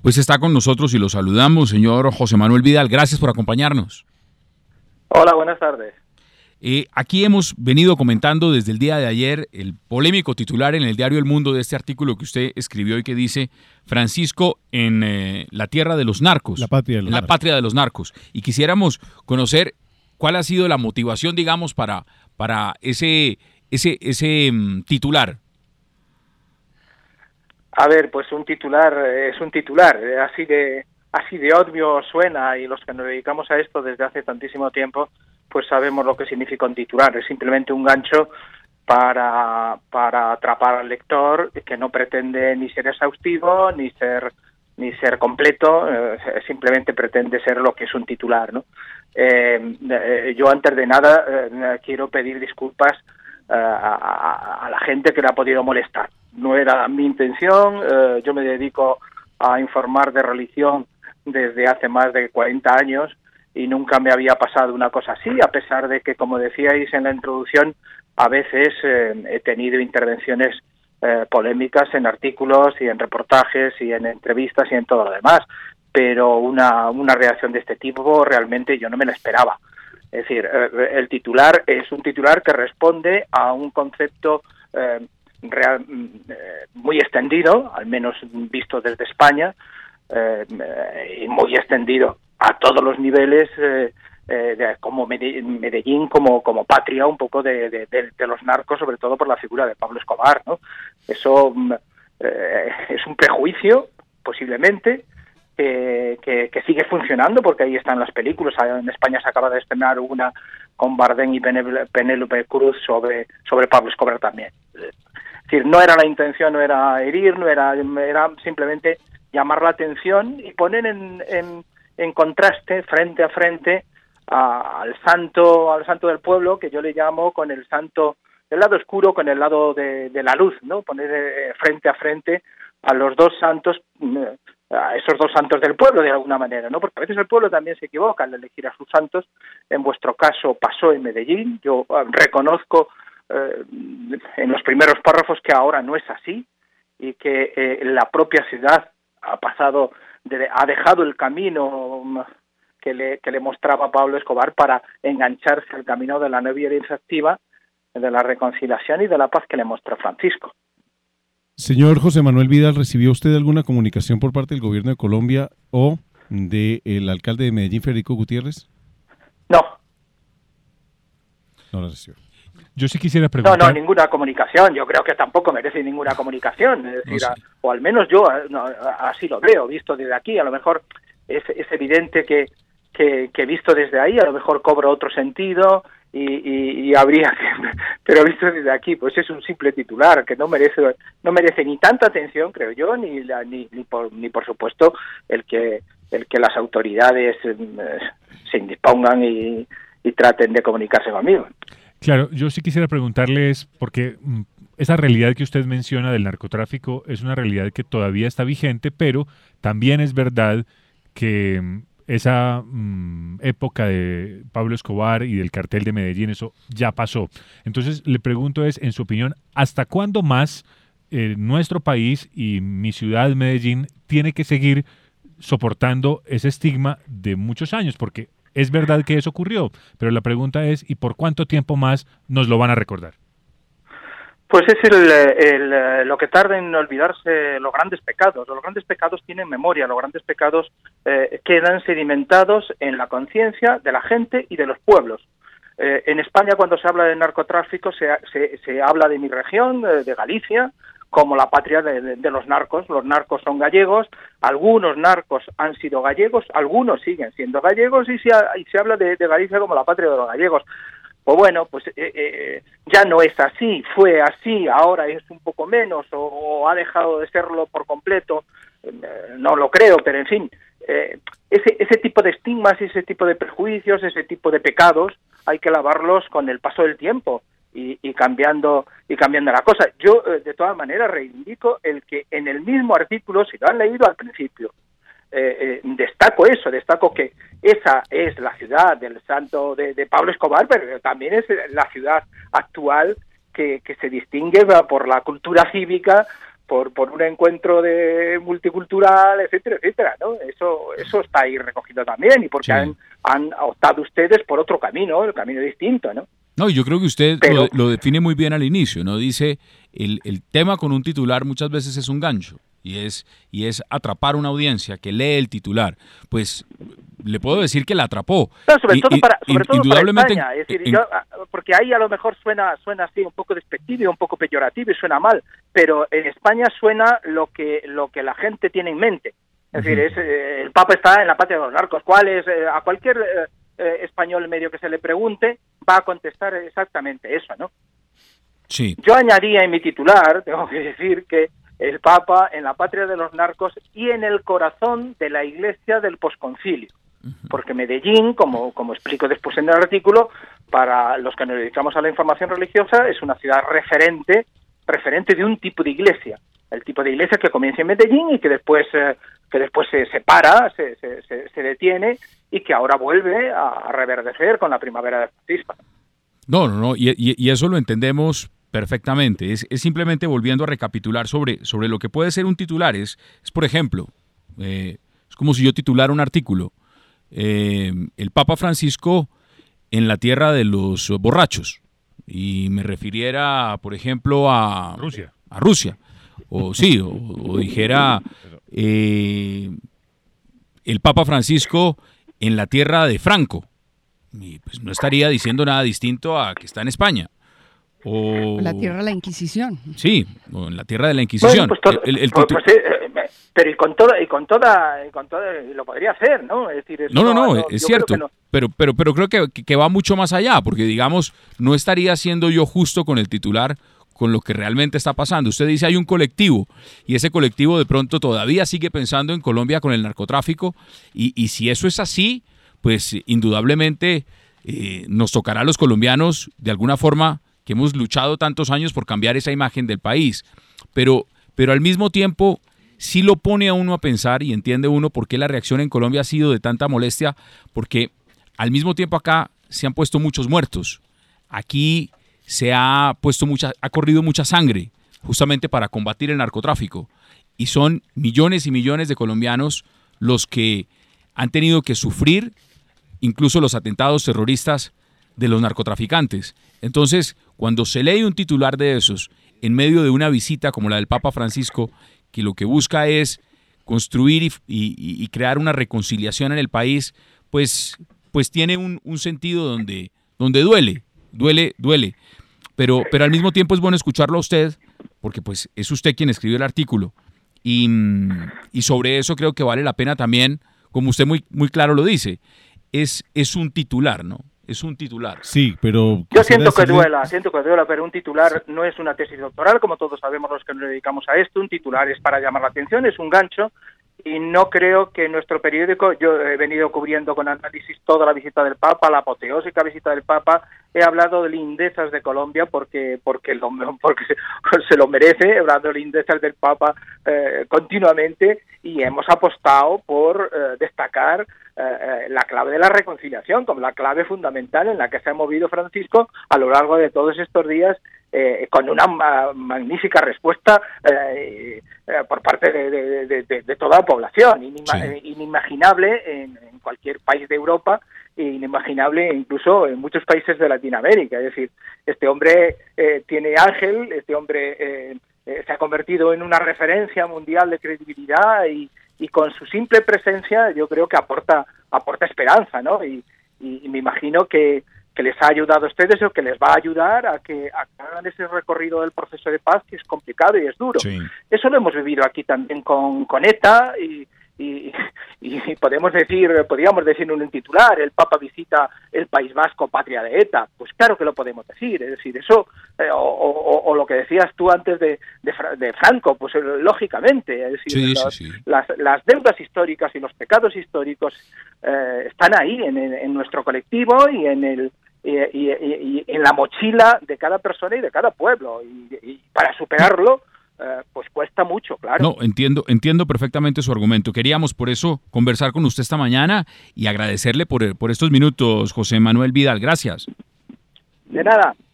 Pues está con nosotros y lo saludamos, señor José Manuel Vidal. Gracias por acompañarnos. Hola, buenas tardes. Aquí hemos venido comentando desde el día de ayer el polémico titular en el diario El Mundo de este artículo que usted escribió y que dice Francisco en la tierra de los narcos, la patria de los narcos. Y quisiéramos conocer cuál ha sido la motivación, digamos, para ese titular. A ver, pues un titular es un titular, así de obvio suena, y los que nos dedicamos a esto desde hace tantísimo tiempo, pues sabemos lo que significa un titular. Es simplemente un gancho para atrapar al lector, que no pretende ni ser exhaustivo ni ser completo, simplemente pretende ser lo que es un titular, ¿no? Yo antes de nada quiero pedir disculpas a la gente que le ha podido molestar. No era mi intención. Yo me dedico a informar de religión desde hace más de 40 años y nunca me había pasado una cosa así, a pesar de que, como decíais en la introducción, a veces he tenido intervenciones polémicas en artículos y en reportajes y en entrevistas y en todo lo demás, pero una reacción de este tipo realmente yo no me la esperaba. Es decir, el titular es un titular que responde a un concepto muy extendido, al menos visto desde España, y muy extendido a todos los niveles, como Medellín como patria un poco de los narcos, sobre todo por la figura de Pablo Escobar, ¿no? Eso es un prejuicio, posiblemente, que sigue funcionando, porque ahí están las películas. En España se acaba de estrenar una con Bardem y Penélope Cruz sobre Pablo Escobar también. Es decir, no era la intención, no era herir, era simplemente llamar la atención y poner en contraste, frente a frente, al santo del pueblo, que yo le llamo, con el santo del lado oscuro, con el lado de la luz, ¿no? Poner frente a frente a los dos santos, a esos dos santos del pueblo, de alguna manera, ¿no? Porque a veces el pueblo también se equivoca al elegir a sus santos. En vuestro caso pasó en Medellín. Yo reconozco en los primeros párrafos que ahora no es así, y que la propia ciudad ha dejado el camino que le mostraba Pablo Escobar para engancharse al camino de la no violencia activa, de la reconciliación y de la paz que le mostró Francisco. Señor José Manuel Vidal, ¿recibió usted alguna comunicación por parte del gobierno de Colombia o del alcalde de Medellín, Federico Gutiérrez? No. No la recibió. Yo sí quisiera preguntar... No, ninguna comunicación. Yo creo que tampoco merece ninguna comunicación. Es decir, no sé. O al menos yo así lo veo, visto desde aquí. A lo mejor es evidente que visto desde ahí, a lo mejor cobra otro sentido y habría que... Pero visto desde aquí, pues es un simple titular que no merece ni tanta atención, creo yo, ni por supuesto el que las autoridades se indispongan y traten de comunicarse conmigo. Claro, yo sí quisiera preguntarles, porque esa realidad que usted menciona del narcotráfico es una realidad que todavía está vigente, pero también es verdad que esa época de Pablo Escobar y del cartel de Medellín, eso ya pasó. Entonces, le pregunto en su opinión, ¿hasta cuándo más nuestro país y mi ciudad, Medellín, tiene que seguir soportando ese estigma de muchos años? Porque es verdad que eso ocurrió, pero la pregunta es, ¿y por cuánto tiempo más nos lo van a recordar? Pues es lo que tarda en olvidarse los grandes pecados. Los grandes pecados tienen memoria, los grandes pecados quedan sedimentados en la conciencia de la gente y de los pueblos. En España, cuando se habla de narcotráfico, se habla de mi región, de Galicia, como la patria de los narcos. Los narcos son gallegos, algunos narcos han sido gallegos, algunos siguen siendo gallegos, y se habla de Galicia como la patria de los gallegos. Pues bueno, pues ya no es así, fue así, ahora es un poco menos, o ha dejado de serlo por completo, no lo creo, pero en fin, ese tipo de estigmas, ese tipo de prejuicios, ese tipo de pecados, hay que lavarlos con el paso del tiempo y cambiando la cosa. Yo, de todas maneras, reivindico el que en el mismo artículo, si lo han leído al principio, destaco que esa es la ciudad del santo de Pablo Escobar, pero también es la ciudad actual que se distingue por la cultura cívica, por un encuentro de multicultural, etcétera, etcétera, ¿no? Eso está ahí recogido también, y porque Sí. han optado ustedes por otro camino, el camino distinto, ¿no? No, yo creo que usted Pero- lo define muy bien al inicio, ¿no? Dice, el tema con un titular muchas veces es un gancho, y es atrapar una audiencia que lee el titular. Pues le puedo decir que la atrapó. No, sobre todo para Indudablemente, España, es decir, porque ahí a lo mejor suena así un poco despectivo, un poco peyorativo y suena mal, pero en España suena lo que la gente tiene en mente. Es decir, el Papa está en la patria de los narcos. ¿Cuál es? A cualquier español medio que se le pregunte va a contestar exactamente eso, ¿no? Sí. Yo añadía en mi titular, tengo que decir, que el Papa en la patria de los narcos y en el corazón de la Iglesia del posconcilio. Porque Medellín, como explico después en el artículo, para los que nos dedicamos a la información religiosa, es una ciudad referente de un tipo de iglesia. El tipo de iglesia que comienza en Medellín y que después se separa, se detiene, y que ahora vuelve a reverdecer con la primavera de Francisco. No, y eso lo entendemos perfectamente. Es simplemente volviendo a recapitular sobre lo que puede ser un titular. Es por ejemplo, es como si yo titulara un artículo. El Papa Francisco en la tierra de los borrachos, y me refiriera, por ejemplo, a Rusia, o dijera el Papa Francisco en la tierra de Franco, y pues no estaría diciendo nada distinto a que está en España. O la tierra de la Inquisición. Sí, o en la tierra de la Inquisición. Bueno, pero y con toda lo podría hacer, ¿no? Es decir, es cierto. Pero creo que va mucho más allá, porque digamos, no estaría siendo yo justo con el titular, con lo que realmente está pasando. Usted dice hay un colectivo, y ese colectivo de pronto todavía sigue pensando en Colombia con el narcotráfico, y si eso es así, pues indudablemente nos tocará a los colombianos de alguna forma, que hemos luchado tantos años por cambiar esa imagen del país, pero al mismo tiempo sí lo pone a uno a pensar, y entiende uno por qué la reacción en Colombia ha sido de tanta molestia, porque al mismo tiempo acá se han puesto muchos muertos, aquí se ha corrido mucha sangre justamente para combatir el narcotráfico, y son millones y millones de colombianos los que han tenido que sufrir incluso los atentados terroristas de los narcotraficantes. Entonces, cuando se lee un titular de esos en medio de una visita como la del Papa Francisco, que lo que busca es construir y crear una reconciliación en el país, pues tiene un sentido donde duele. Pero al mismo tiempo es bueno escucharlo a usted, porque pues es usted quien escribió el artículo. Y sobre eso creo que vale la pena también, como usted muy, muy claro lo dice, es un titular, ¿no? Es un titular. Sí, pero... Yo siento que duela, pero un titular no es una tesis doctoral, como todos sabemos los que nos dedicamos a esto. Un titular es para llamar la atención, es un gancho, y no creo que nuestro periódico, yo he venido cubriendo con análisis toda la visita del Papa, la apoteósica visita del Papa, he hablado de lindezas de Colombia porque se lo merece, he hablado de lindezas del Papa continuamente, y hemos apostado por destacar la clave de la reconciliación como la clave fundamental en la que se ha movido Francisco a lo largo de todos estos días, con una magnífica respuesta por parte de toda la población, inimaginable en cualquier país de Europa, e inimaginable incluso en muchos países de Latinoamérica. Es decir, este hombre tiene ángel, este hombre se ha convertido en una referencia mundial de credibilidad, y con su simple presencia yo creo que aporta esperanza, ¿no? Y me imagino que les ha ayudado a ustedes, o que les va a ayudar a que hagan ese recorrido del proceso de paz, que es complicado y es duro. Sí. Eso lo hemos vivido aquí también con ETA, y podríamos decir en un titular, el Papa visita el País Vasco, patria de ETA. Pues claro que lo podemos decir, es decir, eso, o lo que decías tú antes de Franco, pues lógicamente, es decir, sí. Las deudas históricas y los pecados históricos están ahí en nuestro colectivo y en la mochila de cada persona y de cada pueblo, y para superarlo pues cuesta mucho, claro. No, entiendo perfectamente su argumento. Queríamos por eso conversar con usted esta mañana y agradecerle por estos minutos, José Manuel Vidal. Gracias. De nada.